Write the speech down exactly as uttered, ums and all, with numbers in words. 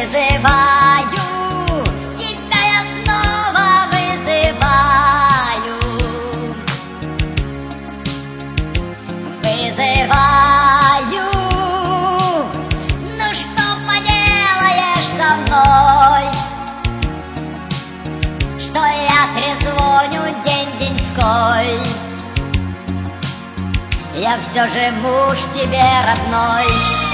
вызываю, тебя я снова вызываю, вызываю. Ну что поделаешь со мной, что я трезвоню день-деньской. Я все же муж тебе родной.